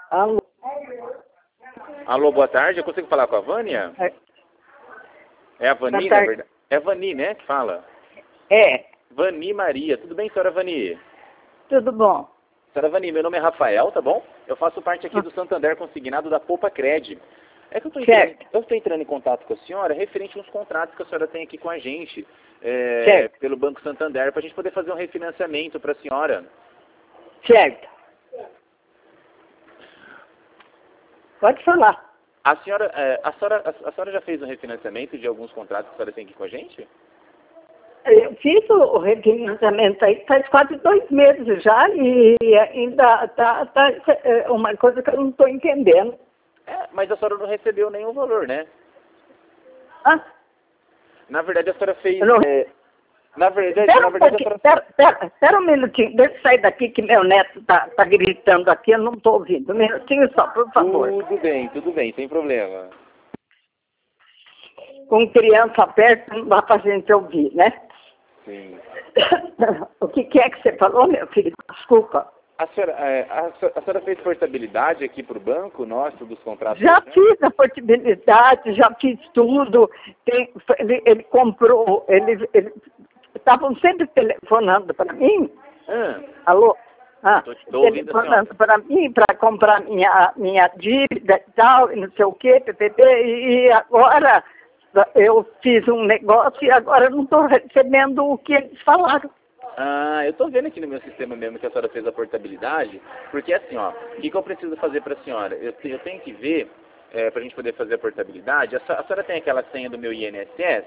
Alô? Alô, boa tarde. Eu consigo falar com a Vânia? É a Vani, na verdade? É a Vani, né, que fala? É. Vani Maria. Tudo bem, senhora Vani? Tudo bom? Senhora Vani, meu nome é Rafael, tá bom? Eu faço parte aqui do Santander Consignado da Poupa Cred. É que eu estou entrando em contato com a senhora referente aos contratos que a senhora tem aqui com a gente, pelo Banco Santander, para a gente poder fazer um refinanciamento para a senhora. Certo. Pode falar. A senhora já fez um refinanciamento de alguns contratos que a senhora tem aqui com a gente? Eu fiz o refinanciamento aí faz quase 2 meses já e ainda tá uma coisa que eu não estou entendendo. Mas a senhora não recebeu nenhum valor, né? Ah? Na verdade, a senhora fez... Não... Na verdade, a senhora... Espera um minutinho, deixa eu sair daqui que meu neto tá gritando aqui, eu não estou ouvindo. Um minutinho só, por favor. Tudo bem, sem problema. Com criança perto não dá pra gente ouvir, né? Sim. O que é que você falou, meu filho? Desculpa. A senhora fez portabilidade aqui para o banco nosso dos contratos? Já fiz a portabilidade, já fiz tudo. Ele comprou, estavam sempre telefonando para mim. Alô? Telefonando para mim para comprar minha dívida e tal, e não sei o quê, e agora eu fiz um negócio e agora não estou recebendo o que eles falaram. Eu tô vendo aqui no meu sistema mesmo que a senhora fez a portabilidade, porque assim, ó, o que eu preciso fazer para a senhora? Eu tenho que ver, para a gente poder fazer a portabilidade, a senhora tem aquela senha do meu INSS?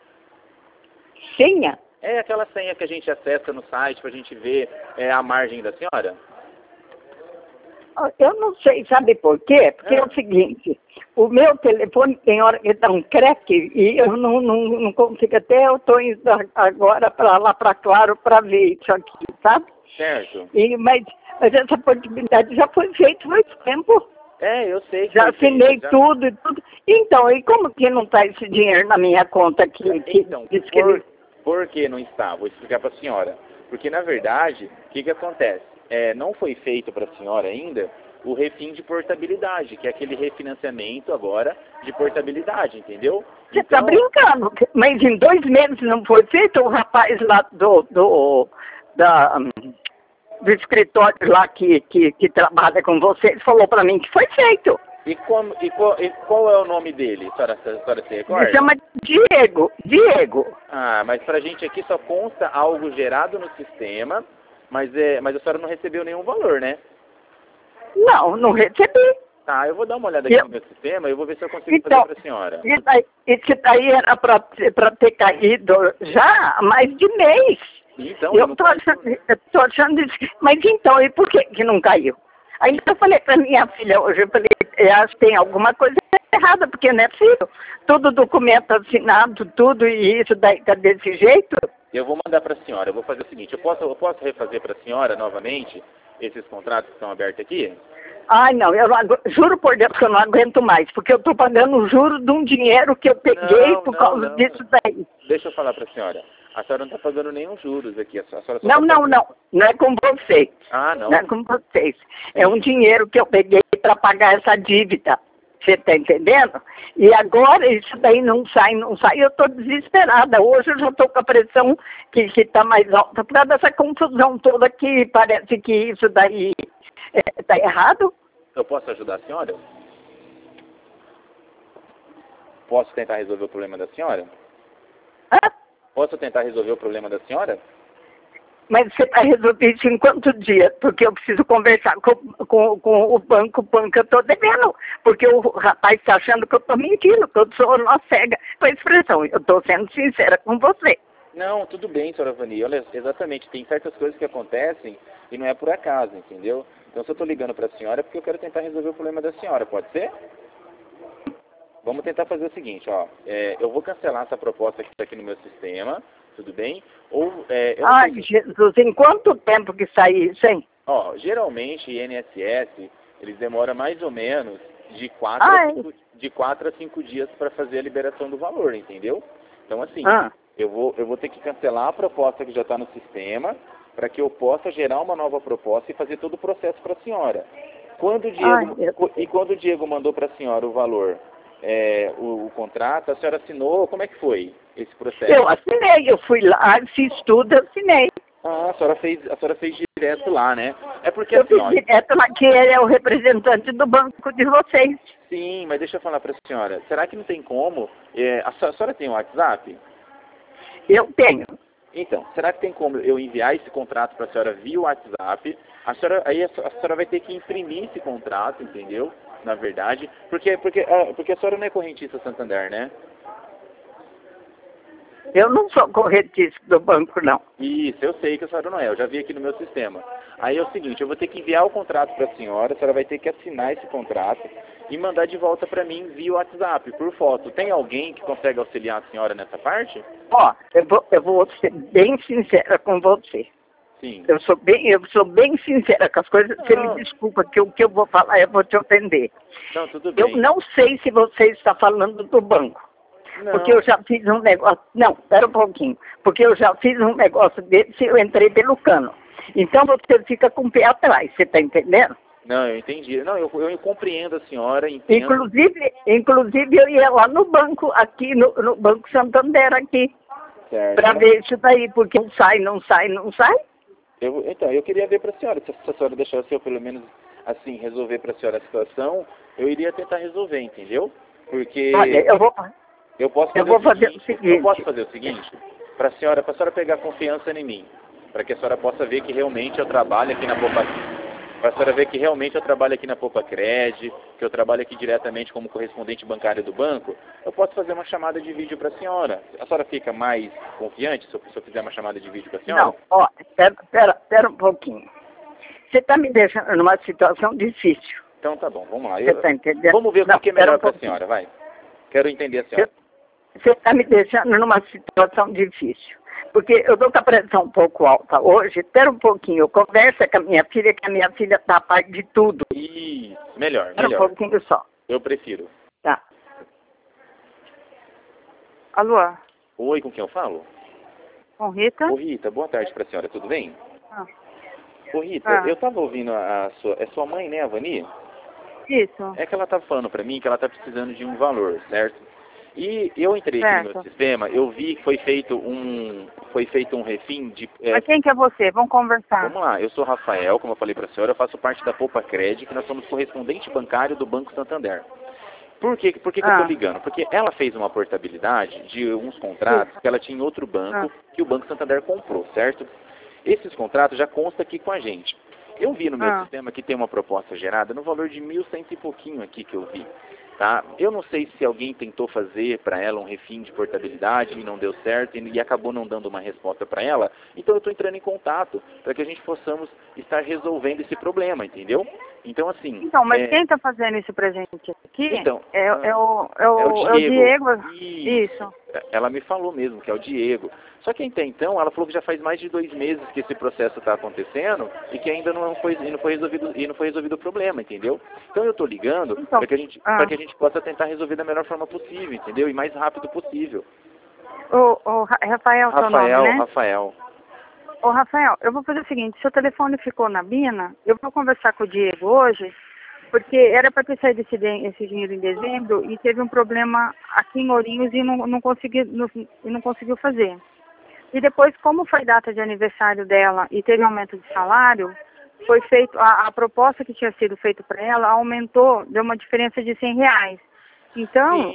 Senha? É aquela senha que a gente acessa no site para a gente ver a margem da senhora? Eu não sei, sabe por quê? Porque é o seguinte, o meu telefone tem hora que dá um crack e eu não consigo, até eu estou indo agora para lá para Claro para ver isso aqui, sabe? Certo. Mas essa portabilidade já foi feita faz tempo. Eu sei que já assinei tudo e tudo. Então, e como que não está esse dinheiro na minha conta aqui? Por que não está? Vou explicar para a senhora. Porque, na verdade, o que acontece? Não foi feito para a senhora ainda o refim de portabilidade, que é aquele refinanciamento agora de portabilidade, entendeu? Você está brincando, mas em 2 meses não foi feito. O rapaz lá do escritório lá que trabalha com vocês falou para mim que foi feito. E qual é o nome dele, a senhora se recorda? Ele chama Diego. Mas pra gente aqui só consta algo gerado no sistema, mas a senhora não recebeu nenhum valor, né? Não recebi. Tá, eu vou dar uma olhada aqui no meu sistema e eu vou ver se eu consigo fazer pra senhora. Isso daí era pra ter caído já há mais de mês. Então, eu tô achando isso. Mas então, e por que não caiu? Ainda eu falei pra minha filha hoje, eu falei, acho que tem alguma coisa errada, porque não é possível. Todo documento assinado, tudo, e isso daí tá desse jeito. Eu vou mandar pra senhora, eu vou fazer o seguinte, eu posso refazer pra senhora novamente esses contratos que estão abertos aqui? Ai, não, juro por Deus que eu não aguento mais, porque eu tô pagando o juro de um dinheiro que eu peguei por causa disso daí. Deixa eu falar pra senhora. A senhora não está pagando nenhum juros aqui. A senhora só não é com vocês. Não? Não é com vocês. É um dinheiro que eu peguei para pagar essa dívida. Você está entendendo? E agora isso daí não sai. Eu estou desesperada. Hoje eu já estou com a pressão que está mais alta por causa dessa confusão toda que parece que isso daí está errado. Eu posso ajudar a senhora? Posso tentar resolver o problema da senhora? Posso tentar resolver o problema da senhora? Mas você vai resolver isso em quantos dias? Porque eu preciso conversar com o banco eu estou devendo. Porque o rapaz está achando que eu estou mentindo, que eu sou uma cega. Foi a expressão, eu estou sendo sincera com você. Não, tudo bem, senhora Vani. Olha, exatamente, tem certas coisas que acontecem e não é por acaso, entendeu? Então se eu estou ligando para a senhora é porque eu quero tentar resolver o problema da senhora, pode ser? Vamos tentar fazer o seguinte, ó. Eu vou cancelar essa proposta que está aqui no meu sistema, tudo bem? Jesus, em quanto tempo que sai isso, hein? Geralmente, INSS, eles demoram mais ou menos de 4 a 5 dias para fazer a liberação do valor, entendeu? Então, assim, eu vou ter que cancelar a proposta que já está no sistema, para que eu possa gerar uma nova proposta e fazer todo o processo para a senhora. Quando o Diego, e quando o Diego mandou para a senhora o valor, o contrato, a senhora assinou, como é que foi esse processo? Eu assinei, eu fui lá, fiz tudo, eu assinei. Ah, a senhora fez direto lá, né? É porque Eu assim, fiz ó, direto lá, que ele é o representante do banco de vocês. sim, mas deixa eu falar para a senhora, será que não tem como, a senhora tem um WhatsApp? Eu tenho. Então, será que tem como eu enviar esse contrato para a senhora via WhatsApp? Aí a senhora vai ter que imprimir esse contrato, entendeu? Na verdade, porque a senhora não é correntista Santander, né? Eu não sou correntista do banco, não. Isso, eu sei que a senhora não é, eu já vi aqui no meu sistema. Aí é o seguinte, eu vou ter que enviar o contrato para a senhora vai ter que assinar esse contrato e mandar de volta para mim via WhatsApp, por foto. Tem alguém que consegue auxiliar a senhora nessa parte? Ó, eu vou ser bem sincera com você. Sim. Eu sou bem sincera com as coisas. Você me desculpa que o que eu vou falar eu vou te ofender. Não, tudo bem. Eu não sei se você está falando do banco. Não. Porque eu já fiz um negócio... Não, espera um pouquinho. Porque eu já fiz um negócio desse, eu entrei pelo cano. Então você fica com o pé atrás, você está entendendo? Não, eu entendi. Não, eu compreendo a senhora, entendo. Inclusive eu ia lá no banco, aqui no Banco Santander, aqui, para ver isso daí, porque não sai. Então, eu queria ver para a senhora, se a senhora deixasse eu pelo menos assim resolver para a senhora a situação, eu iria tentar resolver, entendeu? Porque olha, eu posso fazer o seguinte. Eu posso fazer o seguinte, para a senhora pegar confiança em mim, para que a senhora possa ver que realmente eu trabalho aqui na para a senhora ver que realmente eu trabalho aqui na Popacred, que eu trabalho aqui diretamente como correspondente bancário do banco, eu posso fazer uma chamada de vídeo para a senhora. A senhora fica mais confiante se eu fizer uma chamada de vídeo para a senhora? Não, ó, espera um pouquinho. Você está me deixando numa situação difícil. Então tá bom, vamos lá. Você está entendendo? Vamos ver o que é melhor para a senhora, vai. Quero entender a senhora. Você está me deixando numa situação difícil. Porque eu estou com a pressão um pouco alta hoje. Espera um pouquinho, eu converso com a minha filha, que a minha filha está a par de tudo. Isso, melhor. Espera um pouquinho só. Eu prefiro. Tá. Alô? Oi, com quem eu falo? Com Rita? Ô Rita, boa tarde para a senhora, tudo bem? Ah. Ô Rita, eu estava ouvindo é sua mãe, né, a Vani? Isso. É que ela estava falando para mim que ela está precisando de um valor, certo? E eu entrei aqui no meu sistema, eu vi que foi feito um refim de... Mas quem que é você? Vamos conversar. Vamos lá, eu sou Rafael, como eu falei para a senhora, eu faço parte da Popacred, que nós somos correspondente bancário do Banco Santander. Por que que eu estou ligando? Porque ela fez uma portabilidade de uns contratos que ela tinha em outro banco, que o Banco Santander comprou, certo? Esses contratos já constam aqui com a gente. Eu vi no meu sistema que tem uma proposta gerada no valor de 1.100 e pouquinho aqui que eu vi. Tá? Eu não sei se alguém tentou fazer para ela um refim de portabilidade e não deu certo e acabou não dando uma resposta para ela. Então eu estou entrando em contato para que a gente possamos estar resolvendo esse problema, entendeu? Então assim... Então, mas quem está fazendo esse presente aqui então, é o Diego. Isso. Ela me falou mesmo que é o Diego. Só que até então ela falou que já faz mais de 2 meses que esse processo está acontecendo e que ainda não foi resolvido o problema, entendeu? Então eu estou ligando para que a gente possa tentar resolver da melhor forma possível, entendeu? E mais rápido possível. O Rafael, seu nome, né? Rafael. Ô Rafael, eu vou fazer o seguinte, seu telefone ficou na Bina, eu vou conversar com o Diego hoje, porque era para ter saído esse dinheiro em dezembro e teve um problema aqui em Ourinhos e não conseguiu fazer. E depois, como foi data de aniversário dela e teve aumento de salário, foi feito, a proposta que tinha sido feita para ela aumentou, deu uma diferença de R$100. Então,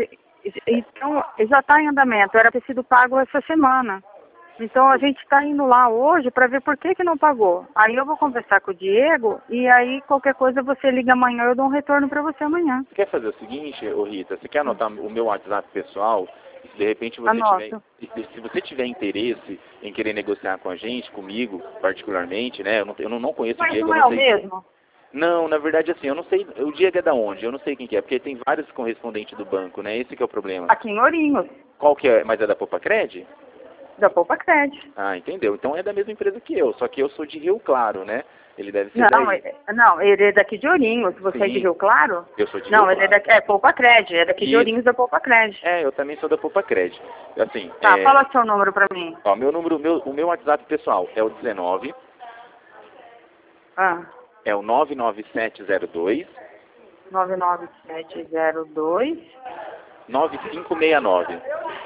já está em andamento, era ter sido pago essa semana. Então a gente está indo lá hoje para ver por que não pagou. Aí eu vou conversar com o Diego e aí qualquer coisa você liga amanhã, eu dou um retorno para você amanhã. Você quer fazer o seguinte, Rita, você quer anotar o meu WhatsApp pessoal? Se de repente se você tiver interesse em querer negociar com a gente, comigo particularmente, né? Eu não conheço o Diego. Mas não é o mesmo? Não, na verdade assim, eu não sei, o Diego é da onde? Eu não sei quem que é, porque tem vários correspondentes do banco, né? Esse que é o problema. Aqui em Ourinhos. Qual que é? Mas é da Popacred? Da Popacred. Ah, entendeu. Então é da mesma empresa que eu, só que eu sou de Rio Claro, né? Ele deve ser Não, ele é daqui de Ourinhos. Você é de Rio Claro? Eu sou de Rio Claro. Não, ele é Popacred, é daqui de Ourinhos da Popacred. Eu também sou da Popacred. Assim, fala seu número pra mim. Ó, o meu WhatsApp pessoal é o 19... É o 99702 99702 9569.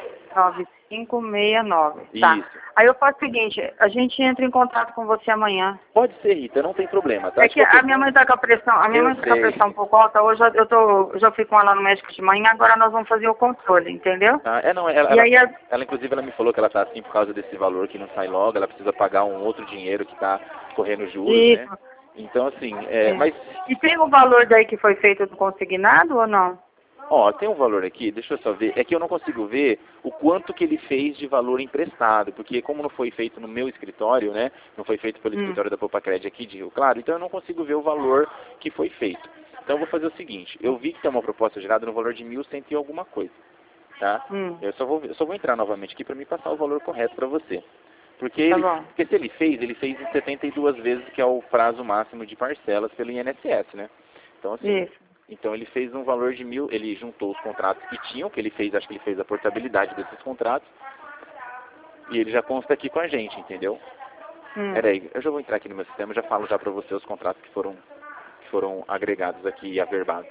9569. Tá. Isso. Aí eu faço o seguinte, a gente entra em contato com você amanhã. Pode ser, Rita, não tem problema, tá? É que a minha mãe tá com a pressão, um pouco alta, hoje eu já fui com ela no médico de manhã, agora nós vamos fazer o controle, entendeu? Ah, não, ela inclusive ela me falou que ela tá assim por causa desse valor que não sai logo, ela precisa pagar um outro dinheiro que tá correndo juros, isso, né? Então assim, mas... E tem o valor daí que foi feito do consignado ou não? Ó, tem um valor aqui, deixa eu só ver, é que eu não consigo ver o quanto que ele fez de valor emprestado, porque como não foi feito no meu escritório, né, não foi feito pelo escritório da Popacred aqui de Rio Claro, então eu não consigo ver o valor que foi feito. Então eu vou fazer o seguinte, eu vi que tem uma proposta gerada no valor de 1.100 e alguma coisa, tá? Eu só vou entrar novamente aqui para me passar o valor correto para você. Porque, porque se ele fez em 72 vezes, que é o prazo máximo de parcelas pelo INSS, né? Então assim... Isso. Então ele fez um valor de 1.000, ele juntou os contratos que tinham, que ele fez, acho que ele fez a portabilidade desses contratos, e ele já consta aqui com a gente, entendeu? Peraí, eu já vou entrar aqui no meu sistema, já falo já para você os contratos que foram agregados aqui e averbados.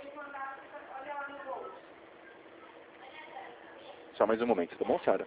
Só mais um momento, tá bom, senhora?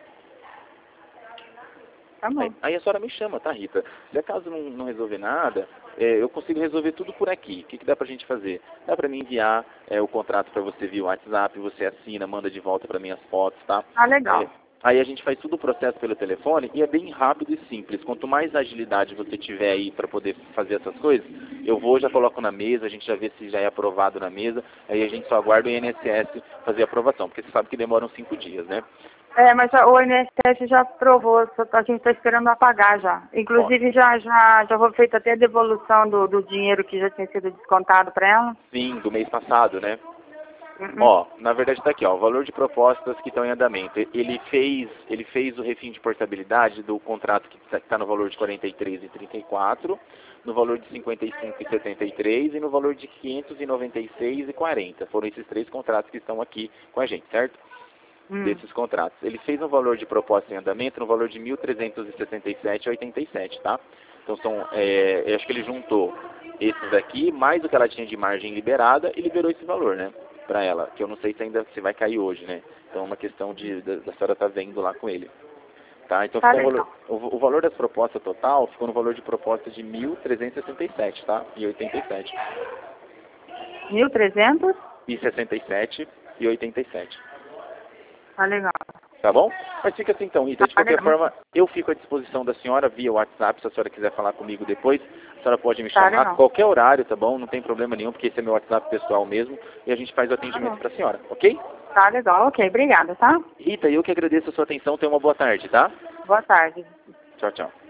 Tá bom. Aí a senhora me chama, tá, Rita? Se acaso não resolver nada, eu consigo resolver tudo por aqui. O que dá pra gente fazer? Dá pra me enviar o contrato pra você via WhatsApp, você assina, manda de volta pra mim as fotos, tá? Ah, legal. Aí a gente faz tudo o processo pelo telefone e é bem rápido e simples. Quanto mais agilidade você tiver aí para poder fazer essas coisas, já coloco na mesa, a gente já vê se já é aprovado na mesa, aí a gente só aguarda o INSS fazer a aprovação, porque você sabe que demoram 5 dias, né? Mas o INSS já aprovou, a gente está esperando apagar já. Inclusive já foi feita até a devolução do dinheiro que já tinha sido descontado para ela. Sim, do mês passado, né? Na verdade está aqui, o valor de propostas que estão em andamento. Ele fez o refim de portabilidade do contrato que está no valor de 43,34, no valor de 55,73 e no valor de 596,40. Foram esses 3 contratos que estão aqui com a gente, certo? Desses contratos. Ele fez um valor de proposta em andamento no valor de 1.367,87, tá? Então eu acho que ele juntou esses aqui, mais o que ela tinha de margem liberada e liberou esse valor, né? Para ela, que eu não sei se ainda se vai cair hoje, né? Então é uma questão da senhora estar vendo lá com ele. Tá? Então o valor das propostas total ficou no valor de proposta de 1.367, tá? E 87. 1.300? E 67 e 87. Tá legal. Tá bom? Mas fica assim então, Rita. De qualquer forma, eu fico à disposição da senhora via WhatsApp, se a senhora quiser falar comigo depois. A senhora pode me chamar a qualquer horário, tá bom? Não tem problema nenhum, porque esse é meu WhatsApp pessoal mesmo. E a gente faz o atendimento pra senhora, ok? Tá legal, ok. Obrigada, tá? Rita, eu que agradeço a sua atenção. Tenha uma boa tarde, tá? Boa tarde. Tchau, tchau.